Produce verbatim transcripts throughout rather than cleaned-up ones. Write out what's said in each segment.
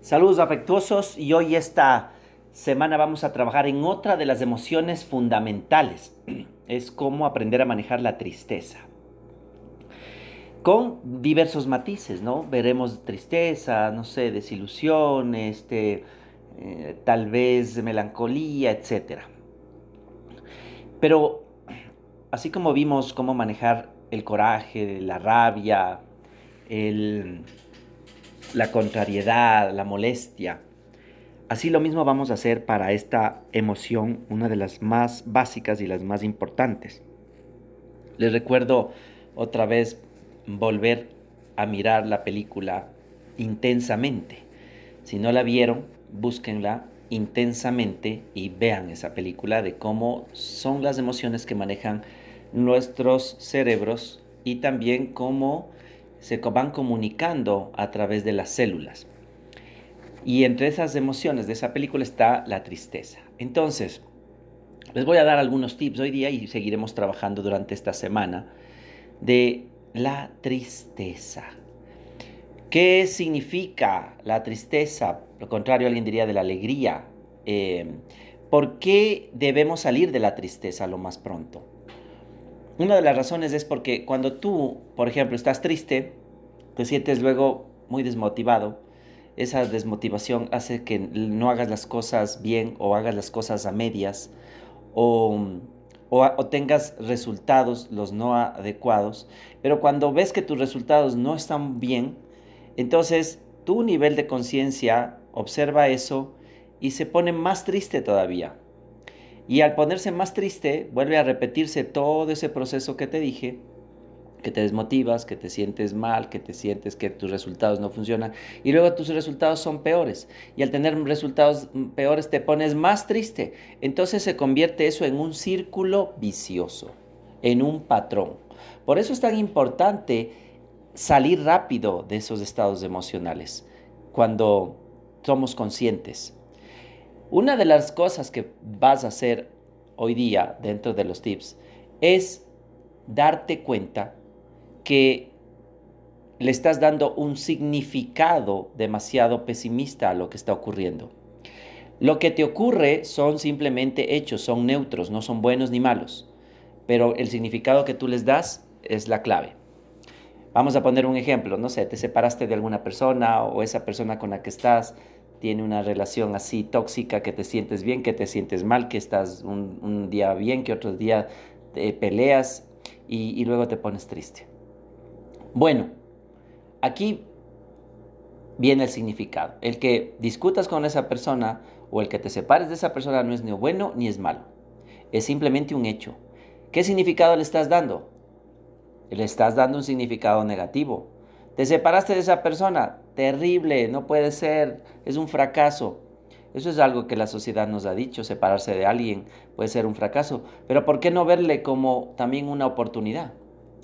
Saludos afectuosos y hoy esta semana vamos a trabajar en otra de las emociones fundamentales. Es cómo aprender a manejar la tristeza. Con diversos matices, ¿no? Veremos tristeza, no sé, desilusión, este, eh, tal vez melancolía, etcétera. Pero así como vimos cómo manejar el coraje, la rabia, el, la contrariedad, la molestia, así lo mismo vamos a hacer para esta emoción, una de las más básicas y las más importantes. Les recuerdo otra vez volver a mirar la película Intensamente. Si no la vieron, búsquenla intensamente y vean esa película de cómo son las emociones que manejan nuestros cerebros y también cómo se van comunicando a través de las células. Y entre esas emociones de esa película está la tristeza. Entonces, les voy a dar algunos tips hoy día y seguiremos trabajando durante esta semana de la tristeza. ¿Qué significa la tristeza? Lo contrario, alguien diría de la alegría. Eh, ¿Por qué debemos salir de la tristeza lo más pronto? Una de las razones es porque cuando tú, por ejemplo, estás triste, te sientes luego muy desmotivado. Esa desmotivación hace que no hagas las cosas bien o hagas las cosas a medias o, o, o tengas resultados los no adecuados. Pero cuando ves que tus resultados no están bien, entonces tu nivel de conciencia observa eso y se pone más triste todavía. Y al ponerse más triste, vuelve a repetirse todo ese proceso que te dije, que te desmotivas, que te sientes mal, que te sientes que tus resultados no funcionan y luego tus resultados son peores. Y al tener resultados peores te pones más triste. Entonces se convierte eso en un círculo vicioso, en un patrón. Por eso es tan importante salir rápido de esos estados emocionales cuando somos conscientes. Una de las cosas que vas a hacer hoy día dentro de los tips es darte cuenta que le estás dando un significado demasiado pesimista a lo que está ocurriendo. Lo que te ocurre son simplemente hechos, son neutros, no son buenos ni malos, pero el significado que tú les das es la clave. Vamos a poner un ejemplo, no sé, te separaste de alguna persona o esa persona con la que estás tiene una relación así tóxica, que te sientes bien, que te sientes mal, que estás un, un día bien, que otro día te peleas y, y luego te pones triste. Bueno, aquí viene el significado. El que discutas con esa persona o el que te separes de esa persona no es ni bueno ni es malo. Es simplemente un hecho. ¿Qué significado le estás dando? Le estás dando un significado negativo. Te separaste de esa persona, terrible, no puede ser, es un fracaso. Eso es algo que la sociedad nos ha dicho, separarse de alguien puede ser un fracaso, pero ¿por qué no verle como también una oportunidad?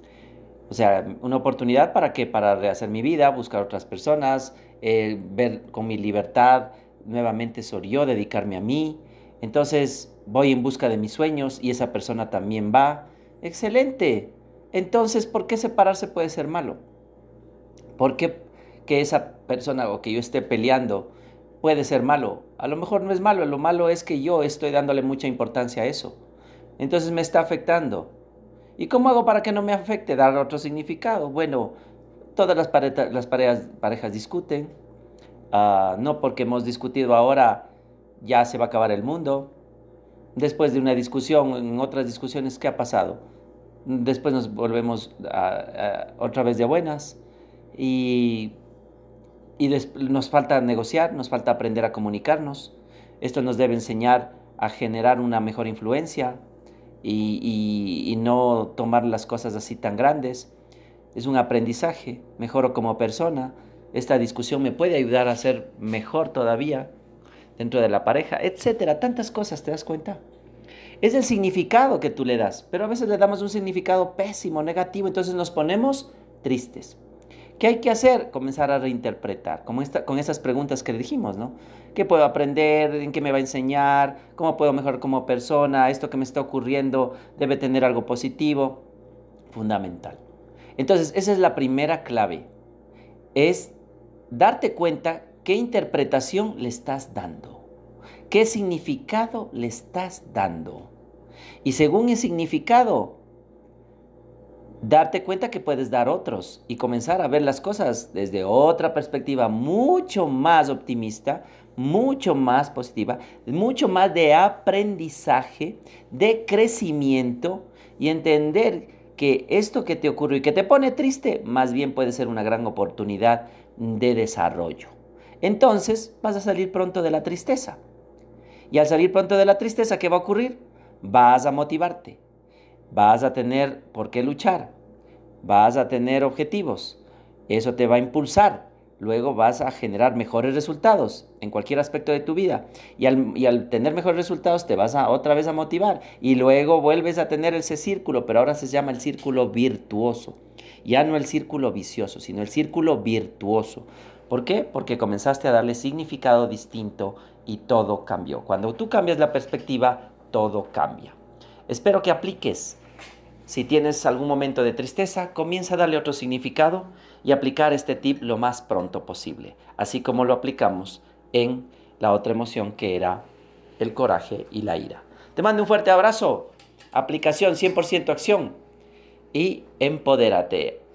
O sea, una oportunidad para qué, para rehacer mi vida, buscar otras personas, eh, ver con mi libertad, nuevamente soy yo, dedicarme a mí. Entonces voy en busca de mis sueños y esa persona también va. Excelente. Entonces, ¿por qué separarse puede ser malo? ¿Por qué que esa persona o que yo esté peleando puede ser malo? A lo mejor no es malo, lo malo es que yo estoy dándole mucha importancia a eso. Entonces me está afectando. ¿Y cómo hago para que no me afecte? Dar otro significado. Bueno, todas las, pareja, las parejas, parejas discuten. Uh, no porque hemos discutido ahora ya se va a acabar el mundo. Después de una discusión, en otras discusiones, ¿qué ha pasado? Después nos volvemos a, a, otra vez de buenas y, y des, nos falta negociar, nos falta aprender a comunicarnos. Esto nos debe enseñar a generar una mejor influencia, Y, y, y no tomar las cosas así tan grandes. Es un aprendizaje, mejoro como persona. Esta discusión me puede ayudar a ser mejor todavía dentro de la pareja, etcétera. Tantas cosas, ¿te das cuenta? Es el significado que tú le das, pero a veces le damos un significado pésimo, negativo, entonces nos ponemos tristes. ¿Qué hay que hacer? Comenzar a reinterpretar, como esta, con esas preguntas que le dijimos, ¿no? ¿Qué puedo aprender? ¿En qué me va a enseñar? ¿Cómo puedo mejorar como persona? ¿Esto que me está ocurriendo debe tener algo positivo? Fundamental. Entonces, esa es la primera clave. Es darte cuenta ¿Qué interpretación le estás dando? ¿Qué significado le estás dando? Y según el significado, darte cuenta que puedes dar otros y comenzar a ver las cosas desde otra perspectiva mucho más optimista, mucho más positiva, mucho más de aprendizaje, de crecimiento y entender que esto que te ocurre y que te pone triste, más bien puede ser una gran oportunidad de desarrollo. Entonces vas a salir pronto de la tristeza. Y al salir pronto de la tristeza, ¿qué va a ocurrir? Vas a motivarte. Vas a tener por qué luchar, vas a tener objetivos, eso te va a impulsar, luego vas a generar mejores resultados en cualquier aspecto de tu vida y al, y al tener mejores resultados te vas a otra vez a motivar y luego vuelves a tener ese círculo, pero ahora se llama el círculo virtuoso, ya no el círculo vicioso, sino el círculo virtuoso. ¿Por qué? Porque comenzaste a darle significado distinto y todo cambió. Cuando tú cambias la perspectiva, todo cambia. Espero que apliques. Si tienes algún momento de tristeza, comienza a darle otro significado y aplicar este tip lo más pronto posible, así como lo aplicamos en la otra emoción que era el coraje y la ira. Te mando un fuerte abrazo, aplicación cien por ciento acción y empodérate.